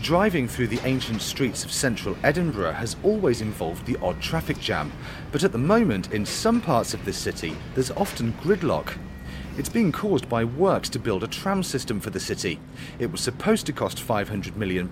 Driving through the ancient streets of central Edinburgh has always involved the odd traffic jam, but at the moment in some parts of the city there's often gridlock. It's being caused by works to build a tram system for the city. It was supposed to cost £500 million,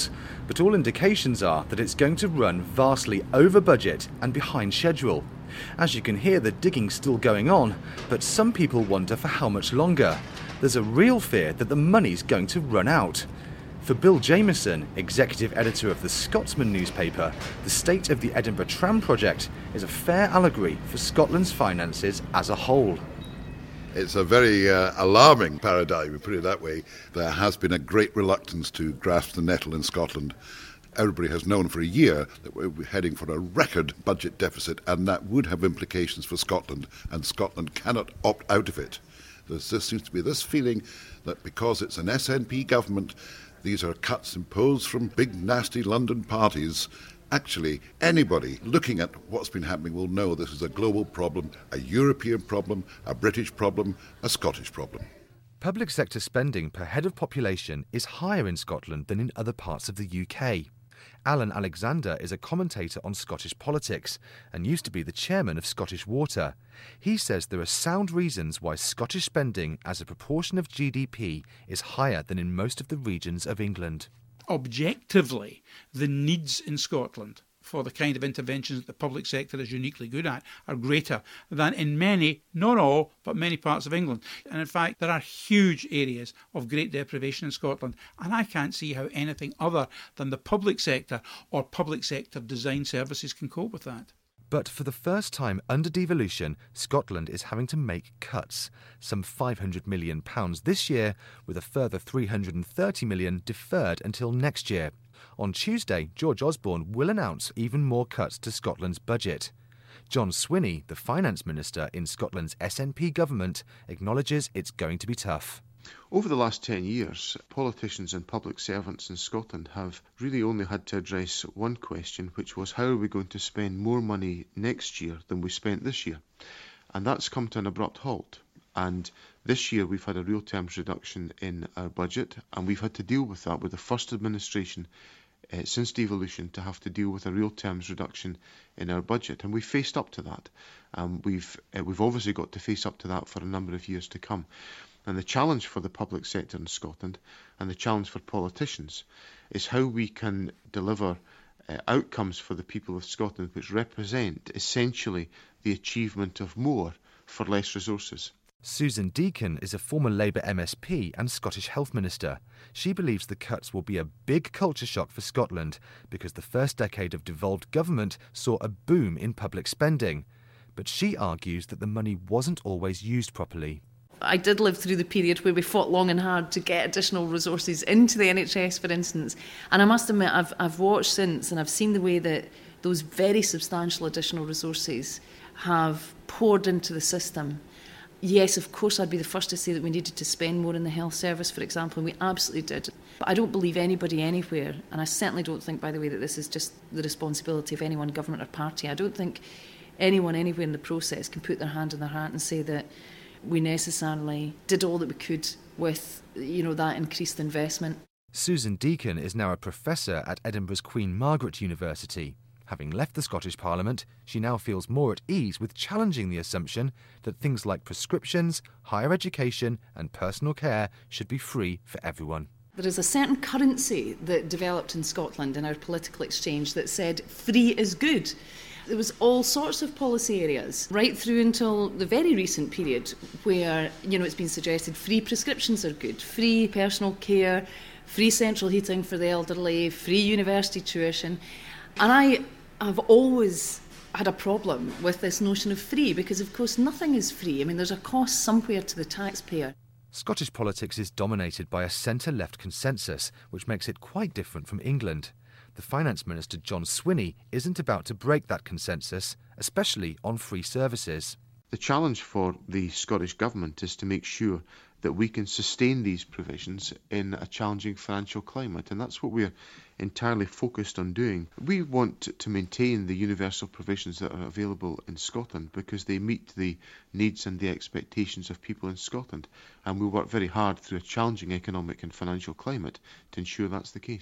but all indications are that it's going to run vastly over budget and behind schedule. As you can hear, the digging's still going on, but some people wonder for how much longer. There's a real fear that the money's going to run out. For Bill Jamieson, executive editor of the Scotsman newspaper, the state of the Edinburgh Tram project is a fair allegory for Scotland's finances as a whole. It's a very alarming paradigm, we put it that way. There has been a great reluctance to grasp the nettle in Scotland. Everybody has known for a year that we're heading for a record budget deficit, and that would have implications for Scotland, and Scotland cannot opt out of it. There seems to be this feeling that because it's an SNP government, these are cuts imposed from big, nasty London parties. Actually, anybody looking at what's been happening will know this is a global problem, a European problem, a British problem, a Scottish problem. Public sector spending per head of population is higher in Scotland than in other parts of the UK. Alan Alexander is a commentator on Scottish politics and used to be the chairman of Scottish Water. He says there are sound reasons why Scottish spending as a proportion of GDP is higher than in most of the regions of England. Objectively, the needs in Scotland for the kind of interventions that the public sector is uniquely good at are greater than in many, not all, but many parts of England. And in fact, there are huge areas of great deprivation in Scotland, and I can't see how anything other than the public sector or public sector design services can cope with that. But for the first time under devolution, Scotland is having to make cuts, some £500 million this year, with a further £330 million deferred until next year. On Tuesday, George Osborne will announce even more cuts to Scotland's budget. John Swinney, the finance minister in Scotland's SNP government, acknowledges it's going to be tough. Over the last 10 years, politicians and public servants in Scotland have really only had to address one question, which was how are we going to spend more money next year than we spent this year? And that's come to an abrupt halt. And this year we've had a real terms reduction in our budget, and we've had to deal with that with the first administration since devolution to have to deal with a real terms reduction in our budget. And we've faced up to that. We've obviously got to face up to that for a number of years to come. And the challenge for the public sector in Scotland and the challenge for politicians is how we can deliver outcomes for the people of Scotland which represent essentially the achievement of more for less resources. Susan Deacon is a former Labour MSP and Scottish Health Minister. She believes the cuts will be a big culture shock for Scotland because the first decade of devolved government saw a boom in public spending. But she argues that the money wasn't always used properly. I did live through the period where we fought long and hard to get additional resources into the NHS, for instance. And I must admit, I've watched since and I've seen the way that those very substantial additional resources have poured into the system. Yes, of course, I'd be the first to say that we needed to spend more in the health service, for example, and we absolutely did. But I don't believe anybody anywhere, and I certainly don't think, by the way, that this is just the responsibility of any one government or party. I don't think anyone anywhere in the process can put their hand in their heart and say that we necessarily did all that we could with, that increased investment. Susan Deacon is now a professor at Edinburgh's Queen Margaret University. Having left the Scottish Parliament, she now feels more at ease with challenging the assumption that things like prescriptions, higher education and personal care should be free for everyone. There is a certain currency that developed in Scotland in our political exchange that said free is good. There was all sorts of policy areas, right through until the very recent period where, it's been suggested free prescriptions are good, free personal care, free central heating for the elderly, free university tuition. And I have always had a problem with this notion of free because, of course, nothing is free. I mean, there's a cost somewhere to the taxpayer. Scottish politics is dominated by a centre-left consensus, which makes it quite different from England. The Finance Minister, John Swinney, isn't about to break that consensus, especially on free services. The challenge for the Scottish Government is to make sure that we can sustain these provisions in a challenging financial climate, and that's what we're entirely focused on doing. We want to maintain the universal provisions that are available in Scotland because they meet the needs and the expectations of people in Scotland, and we work very hard through a challenging economic and financial climate to ensure that's the case.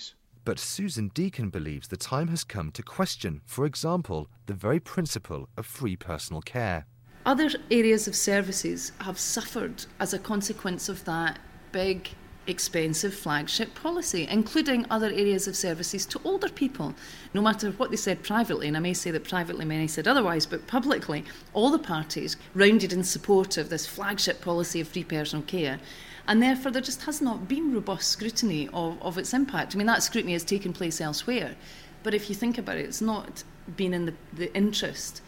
But Susan Deacon believes the time has come to question, for example, the very principle of free personal care. Other areas of services have suffered as a consequence of that big, expensive flagship policy, including other areas of services to older people. No matter what they said privately, and I may say that privately many said otherwise, but publicly, all the parties rounded in support of this flagship policy of free personal care. And therefore, there just has not been robust scrutiny of its impact. I mean, that scrutiny has taken place elsewhere. But if you think about it, it's not been in the interest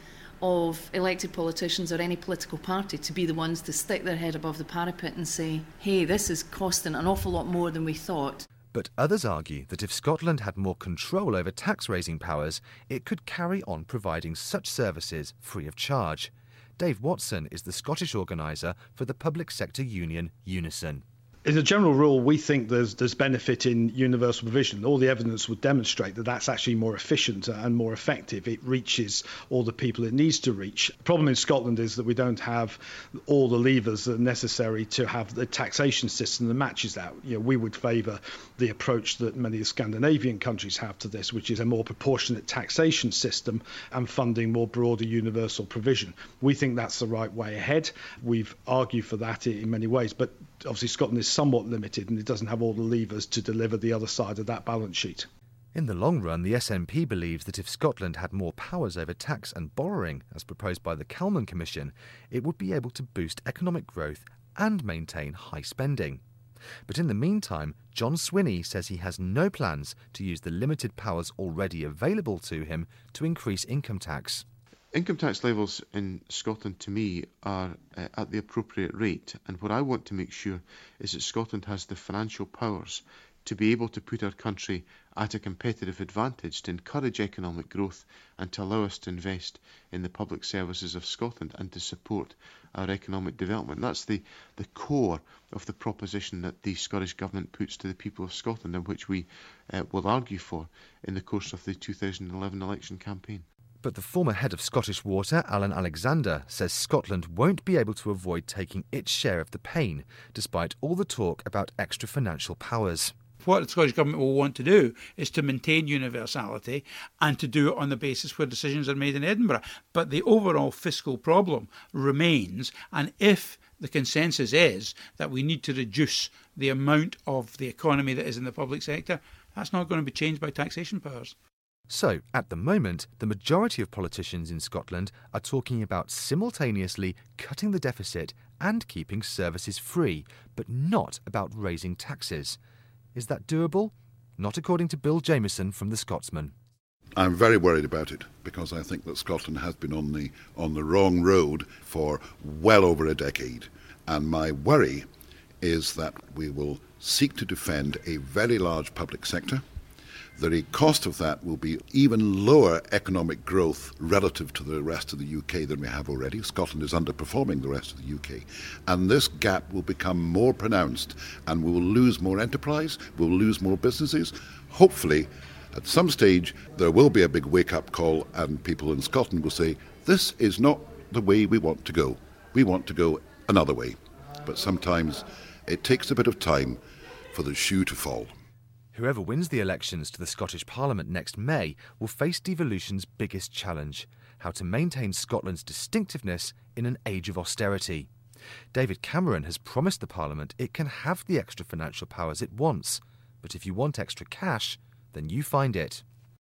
of elected politicians or any political party to be the ones to stick their head above the parapet and say, hey, this is costing an awful lot more than we thought. But others argue that if Scotland had more control over tax-raising powers, it could carry on providing such services free of charge. Dave Watson is the Scottish organiser for the public sector union Unison. As a general rule, we think there's benefit in universal provision. All the evidence would demonstrate that that's actually more efficient and more effective. It reaches all the people it needs to reach. The problem in Scotland is that we don't have all the levers that are necessary to have the taxation system that matches that. We would favour the approach that many of the Scandinavian countries have to this, which is a more proportionate taxation system and funding more broader universal provision. We think that's the right way ahead. We've argued for that in many ways, but obviously Scotland is somewhat limited and it doesn't have all the levers to deliver the other side of that balance sheet. In the long run, the SNP believes that if Scotland had more powers over tax and borrowing, as proposed by the Kelman Commission, it would be able to boost economic growth and maintain high spending. But in the meantime, John Swinney says he has no plans to use the limited powers already available to him to increase income tax. Income tax levels in Scotland, to me, are at the appropriate rate. And what I want to make sure is that Scotland has the financial powers to be able to put our country at a competitive advantage, to encourage economic growth and to allow us to invest in the public services of Scotland and to support our economic development. That's the core of the proposition that the Scottish Government puts to the people of Scotland, and which we will argue for in the course of the 2011 election campaign. But the former head of Scottish Water, Alan Alexander, says Scotland won't be able to avoid taking its share of the pain, despite all the talk about extra financial powers. What the Scottish Government will want to do is to maintain universality and to do it on the basis where decisions are made in Edinburgh. But the overall fiscal problem remains, and if the consensus is that we need to reduce the amount of the economy that is in the public sector, that's not going to be changed by taxation powers. So, at the moment, the majority of politicians in Scotland are talking about simultaneously cutting the deficit and keeping services free, but not about raising taxes. Is that doable? Not according to Bill Jamieson from The Scotsman. I'm very worried about it because I think that Scotland has been on the wrong road for well over a decade. And my worry is that we will seek to defend a very large public sector. The cost of that will be even lower economic growth relative to the rest of the UK than we have already. Scotland is underperforming the rest of the UK. And this gap will become more pronounced and we will lose more enterprise, we'll lose more businesses. Hopefully, at some stage, there will be a big wake-up call and people in Scotland will say, this is not the way we want to go. We want to go another way. But sometimes it takes a bit of time for the shoe to fall. Whoever wins the elections to the Scottish Parliament next May will face devolution's biggest challenge: how to maintain Scotland's distinctiveness in an age of austerity. David Cameron has promised the Parliament it can have the extra financial powers it wants, but if you want extra cash, then you find it.